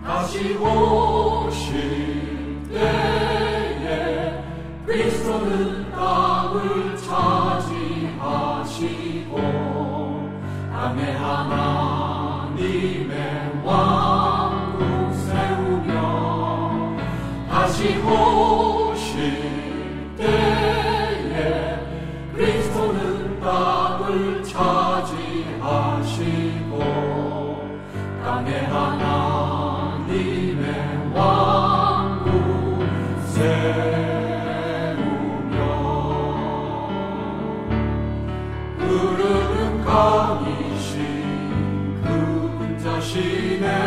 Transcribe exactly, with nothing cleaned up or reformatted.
다시 오실 때에 그리스도는 땅을 차지하시고 땅에 하나님의 왕국 세우며 다시 오실 때에 그리스도는 땅을 차지하시고 땅에 하나님의 왕국 세우며 흐르는 강이신 그 자신의